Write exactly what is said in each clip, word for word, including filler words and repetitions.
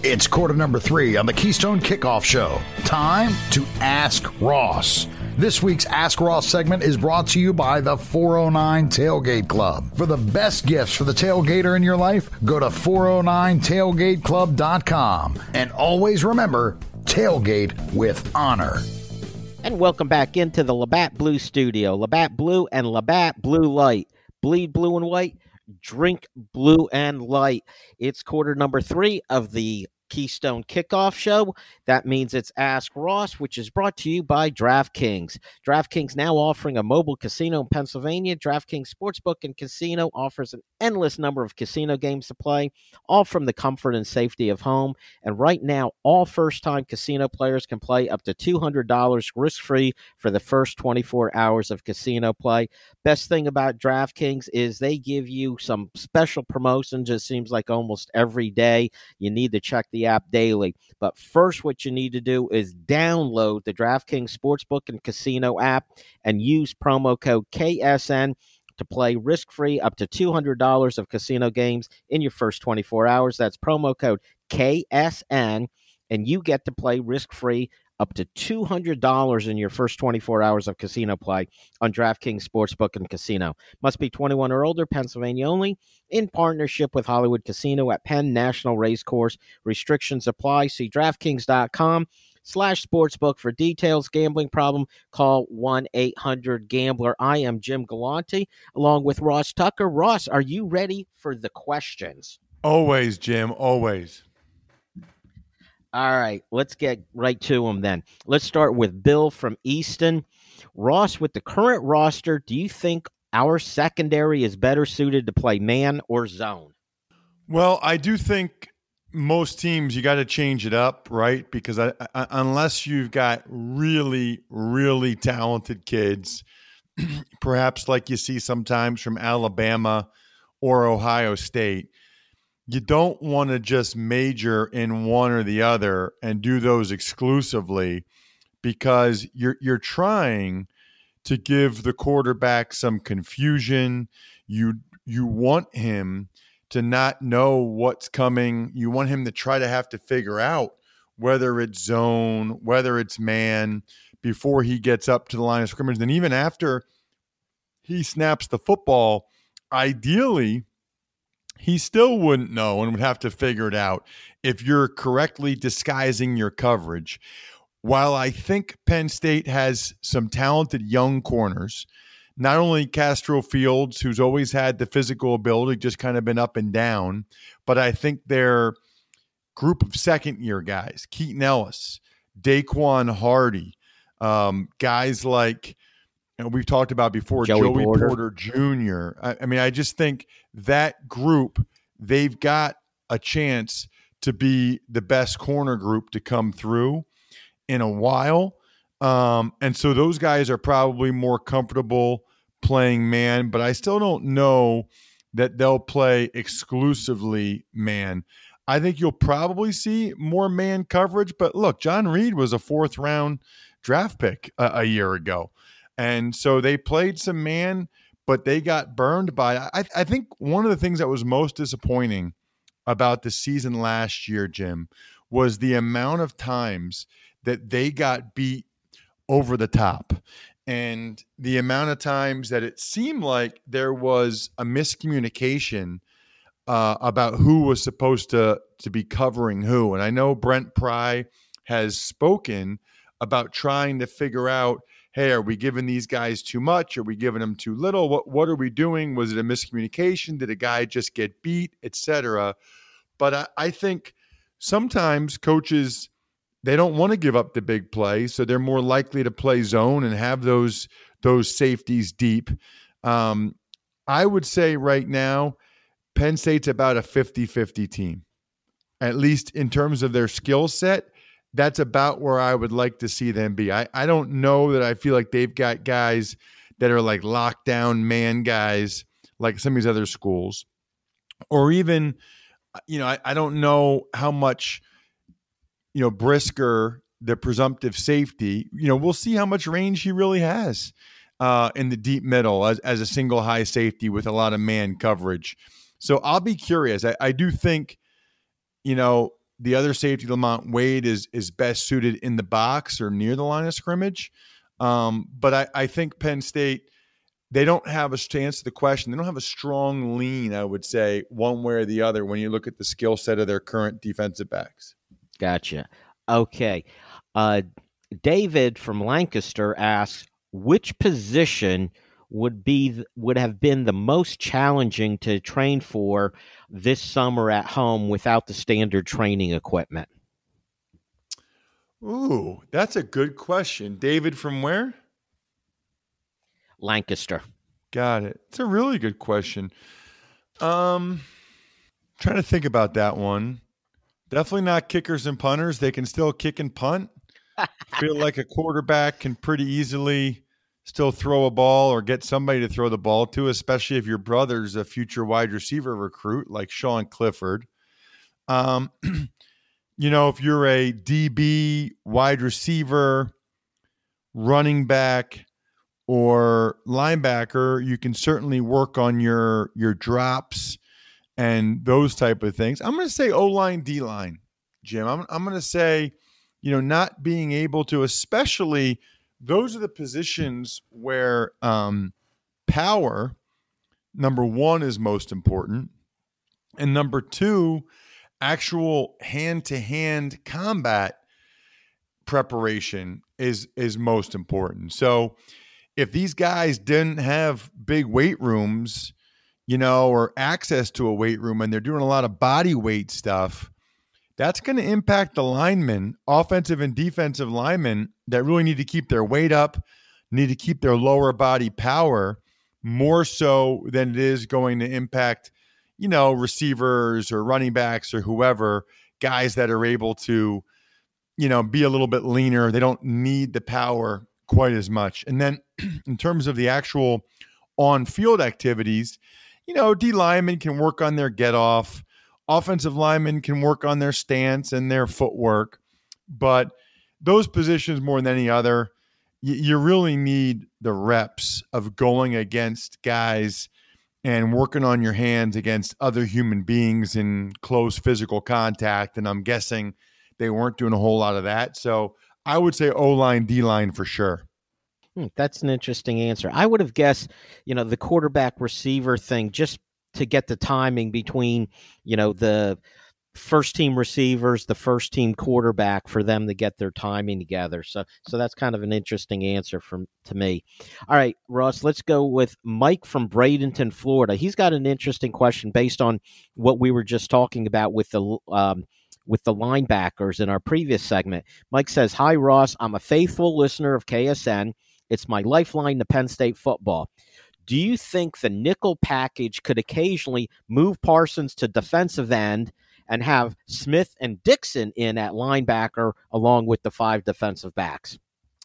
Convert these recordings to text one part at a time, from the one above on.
It's quarter number three on the Keystone Kickoff Show. Time to Ask Ross. This week's Ask Ross segment is brought to you by the four oh nine Tailgate Club. For the best gifts for the tailgater in your life, go to four oh nine tailgate club dot com. And always remember, tailgate with honor. And welcome back into the Labatt Blue Studio. Labatt Blue and Labatt Blue Light. Bleed blue and white, drink blue and light. It's quarter number three of the Keystone Kickoff Show. That means it's Ask Ross, which is brought to you by DraftKings. DraftKings now offering a mobile casino in Pennsylvania. DraftKings Sportsbook and Casino offers an endless number of casino games to play, all from the comfort and safety of home. And right now, all first-time casino players can play up to two hundred dollars risk-free for the first twenty-four hours of casino play. Best thing about DraftKings is they give you some special promotions. It seems like almost every day. You need to check the app daily. But first, what you need to do is download the DraftKings Sportsbook and Casino app and use promo code K S N to play risk-free up to two hundred dollars of casino games in your first twenty-four hours. That's promo code K S N, and you get to play risk-free up to two hundred dollars in your first twenty-four hours of casino play on DraftKings Sportsbook and Casino. Must be twenty-one or older, Pennsylvania only, in partnership with Hollywood Casino at Penn National Racecourse. Restrictions apply. See DraftKings.com slash sportsbook for details. Gambling problem, call one eight hundred gambler. I am Jim Galante, along with Ross Tucker. Ross, are you ready for the questions? Always, Jim, always. All right, let's get right to them then. Let's start with Bill from Easton. Ross, with the current roster, do you think our secondary is better suited to play man or zone? Well, I do think most teams, you got to change it up, right? Because I, I, unless you've got really, really talented kids, perhaps like you see sometimes from Alabama or Ohio State, you don't want to just major in one or the other and do those exclusively, because you're you're trying to give the quarterback some confusion. You you want him to not know what's coming. You want him to try to have to figure out whether it's zone, whether it's man, before he gets up to the line of scrimmage. Then even after he snaps the football, ideally, he still wouldn't know and would have to figure it out if you're correctly disguising your coverage. While I think Penn State has some talented young corners, not only Castro Fields, who's always had the physical ability, just kind of been up and down, but I think their group of second-year guys, Keaton Ellis, Daquan Hardy, um, guys like, and we've talked about before, Joey, Joey Porter. Porter Junior I, I mean, I just think that group, they've got a chance to be the best corner group to come through in a while. Um, and so those guys are probably more comfortable playing man, but I still don't know that they'll play exclusively man. I think you'll probably see more man coverage, but look, John Reed was a fourth round draft pick a, a year ago. And so they played some man, but they got burned by, I, I think one of the things that was most disappointing about the season last year, Jim, was the amount of times that they got beat over the top, and the amount of times that it seemed like there was a miscommunication uh, about who was supposed to, to be covering who. And I know Brent Pry has spoken about trying to figure out, hey, are we giving these guys too much? Are we giving them too little? What what are we doing? Was it a miscommunication? Did a guy just get beat, et cetera? But I, I think sometimes coaches, they don't want to give up the big play, so they're more likely to play zone and have those those safeties deep. Um, I would say right now, Penn State's about a fifty-fifty team, at least in terms of their skill set. That's about where I would like to see them be. I, I don't know that I feel like they've got guys that are like lockdown man guys like some of these other schools. Or even, you know, I, I don't know how much, you know, Brisker, the presumptive safety, you know, we'll see how much range he really has uh, in the deep middle as, as a single high safety with a lot of man coverage. So I'll be curious. I, I do think, you know, the other safety, Lamont Wade, is is best suited in the box or near the line of scrimmage. Um, but I, I think Penn State, they don't have a to answer the question. They don't have a strong lean, I would say, one way or the other when you look at the skill set of their current defensive backs. Gotcha. Okay. Uh, David from Lancaster asks, which position would be would have been the most challenging to train for this summer at home without the standard training equipment? Ooh, that's a good question. David from where? Lancaster. Got it. It's a really good question. Um, trying to think about that one. Definitely not kickers and punters. They can still kick and punt. Feel like a quarterback can pretty easily still throw a ball or get somebody to throw the ball to, especially if your brother's a future wide receiver recruit like Sean Clifford. Um, you know, if you're a D B, wide receiver, running back, or linebacker, you can certainly work on your your drops and those type of things. I'm going to say O-line, D-line, Jim. I'm, I'm going to say, you know, not being able to, especially those are the positions where um, power, number one, is most important. And number two, actual hand-to-hand combat preparation is is most important. So if these guys didn't have big weight rooms, you know, or access to a weight room, and they're doing a lot of body weight stuff, that's going to impact the linemen, offensive and defensive linemen, that really need to keep their weight up, need to keep their lower body power more so than it is going to impact, you know, receivers or running backs or whoever, guys that are able to, you know, be a little bit leaner. They don't need the power quite as much. And then in terms of the actual on-field activities, you know, D linemen can work on their get off. Offensive linemen can work on their stance and their footwork. But those positions more than any other, you, you really need the reps of going against guys and working on your hands against other human beings in close physical contact. And I'm guessing they weren't doing a whole lot of that. So I would say O-line, D-line for sure. Hmm, that's an interesting answer. I would have guessed, you know, the quarterback receiver thing, just to get the timing between, you know, the first team receivers, the first team quarterback, for them to get their timing together. So, so that's kind of an interesting answer from to me. All right, Ross, let's go with Mike from Bradenton, Florida. He's got an interesting question based on what we were just talking about with the um, with the linebackers in our previous segment. Mike says, "Hi, Ross. I'm a faithful listener of K S N. It's my lifeline to Penn State football. Do you think the nickel package could occasionally move Parsons to defensive end and have Smith and Dixon in at linebacker along with the five defensive backs?"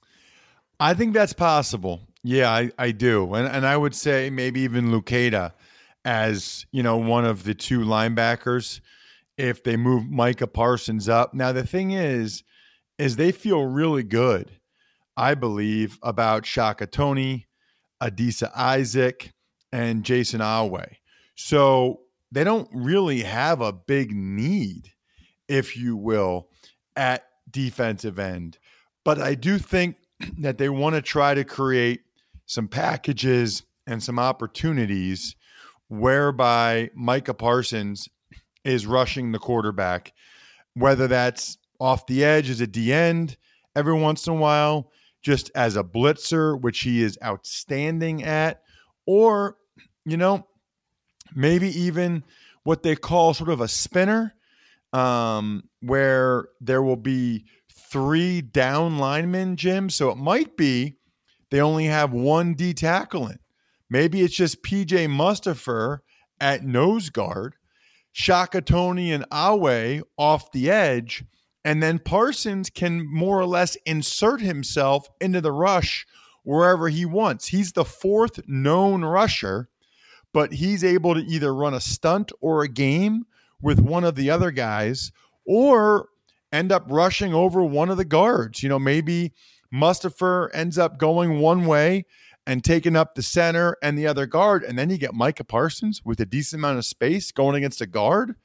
I think that's possible. Yeah, I, I do. And and I would say maybe even Lucada as, you know, one of the two linebackers if they move Micah Parsons up. Now, the thing is, is they feel really good, I believe, about Shaka Toney, Adisa Isaac, and Jason Awe. So they don't really have a big need, if you will, at defensive end. But I do think that they want to try to create some packages and some opportunities whereby Micah Parsons is rushing the quarterback, whether that's off the edge as a D end every once in a while, just as a blitzer, which he is outstanding at, or, you know, maybe even what they call sort of a spinner, um, where there will be three down linemen, Jim. So it might be they only have one D tackling. Maybe it's just P J Mustipher at nose guard, Shaka Toney and Awe off the edge, and then Parsons can more or less insert himself into the rush wherever he wants. He's the fourth known rusher, but he's able to either run a stunt or a game with one of the other guys or end up rushing over one of the guards. You know, maybe Mustipher ends up going one way and taking up the center and the other guard, and then you get Micah Parsons with a decent amount of space going against a guard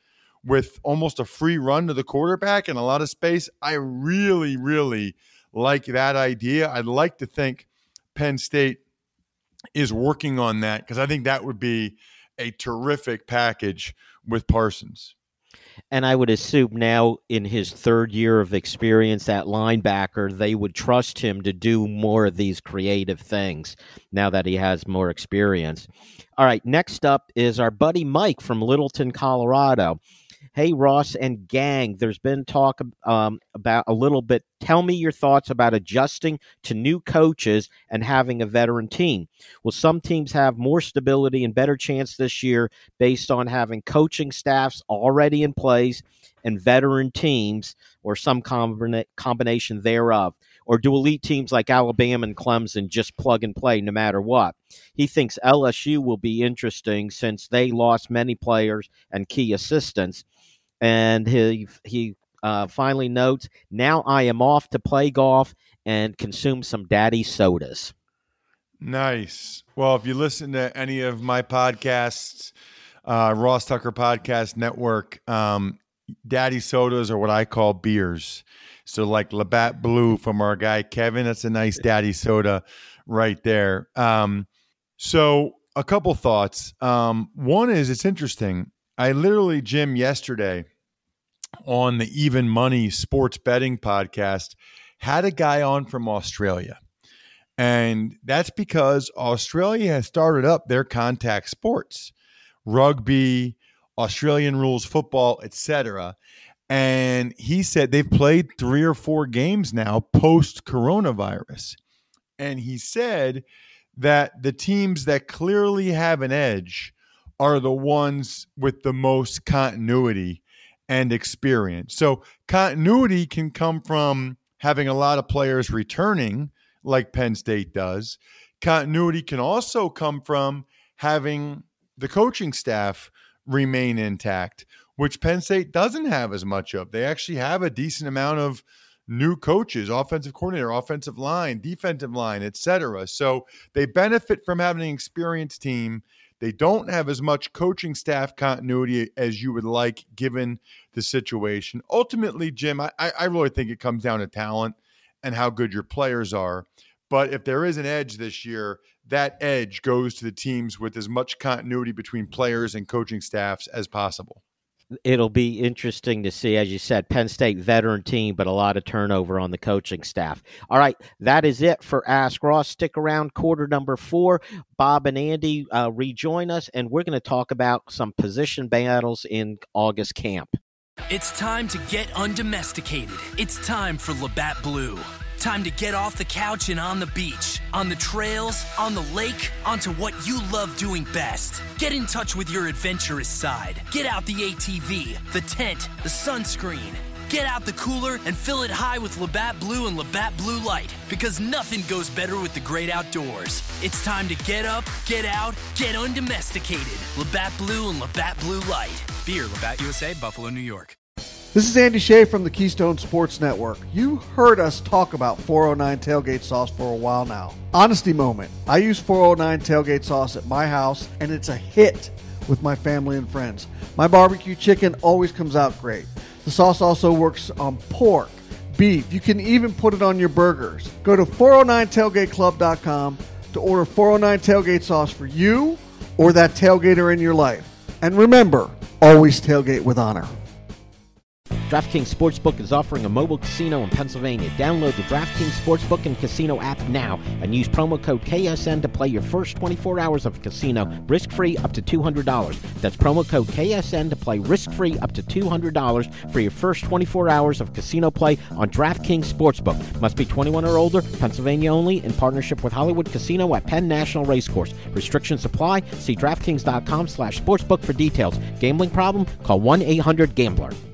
with almost a free run to the quarterback and a lot of space. I really, really like that idea. I'd like to think Penn State is working on that because I think that would be a terrific package with Parsons. And I would assume now in his third year of experience at linebacker, they would trust him to do more of these creative things now that he has more experience. All right, next up is our buddy Mike from Littleton, Colorado. Hey, Ross and gang, there's been talk um, about a little bit. Tell me your thoughts about adjusting to new coaches and having a veteran team. Will some teams have more stability and better chance this year based on having coaching staffs already in place and veteran teams or some combina- combination thereof? Or do elite teams like Alabama and Clemson just plug and play no matter what? He thinks L S U will be interesting since they lost many players and key assistants. And he he uh, finally notes, now I am off to play golf and consume some daddy sodas. Nice. Well, if you listen to any of my podcasts, uh, Ross Tucker Podcast Network, um, daddy sodas are what I call beers. So like Labatt Blue from our guy Kevin, that's a nice daddy soda right there. Um, so a couple thoughts. Um, one is it's interesting. I literally, Jim, yesterday on the Even Money Sports Betting podcast had a guy on from Australia. And that's because Australia has started up their contact sports, rugby, Australian rules football, et cetera. And he said they've played three or four games now post-coronavirus. And he said that the teams that clearly have an edge are the ones with the most continuity and experience. So continuity can come from having a lot of players returning like Penn State does. Continuity can also come from having the coaching staff remain intact, which Penn State doesn't have as much of. They actually have a decent amount of new coaches, offensive coordinator, offensive line, defensive line, et cetera. So they benefit from having an experienced team. They don't have as much coaching staff continuity as you would like given the situation. Ultimately, Jim, I, I really think it comes down to talent and how good your players are. But if there is an edge this year, that edge goes to the teams with as much continuity between players and coaching staffs as possible. It'll be interesting to see, as you said, Penn State veteran team, but a lot of turnover on the coaching staff. All right, that is it for Ask Ross. Stick around, quarter number four. Bob and Andy uh, rejoin us, and we're going to talk about some position battles in August camp. It's time to get undomesticated. It's time for Labatt Blue. Time to get off the couch and on the beach, on the trails, on the lake, onto what you love doing best. Get in touch with your adventurous side. Get out the A T V, the tent, the sunscreen. Get out the cooler and fill it high with Labatt Blue and Labatt Blue Light, because nothing goes better with the great outdoors. It's time to get up, get out, get undomesticated. Labatt Blue and Labatt Blue Light. Beer, Labatt U S A, Buffalo, New York. This is Andy Shea from the Keystone Sports Network. You heard us talk about four oh nine Tailgate Sauce for a while now. Honesty moment. I use four oh nine Tailgate Sauce at my house, and it's a hit with my family and friends. My barbecue chicken always comes out great. The sauce also works on pork, beef. You can even put it on your burgers. Go to four oh nine tailgate club dot com to order four oh nine Tailgate Sauce for you or that tailgater in your life. And remember, always tailgate with honor. DraftKings Sportsbook is offering a mobile casino in Pennsylvania. Download the DraftKings Sportsbook and Casino app now and use promo code K S N to play your first twenty-four hours of casino risk-free up to two hundred dollars. That's promo code K S N to play risk-free up to two hundred dollars for your first twenty-four hours of casino play on DraftKings Sportsbook. Must be twenty-one or older, Pennsylvania only, in partnership with Hollywood Casino at Penn National Racecourse. Restrictions apply. See DraftKings dot com slash sportsbook for details. Gambling problem? Call one eight hundred gambler.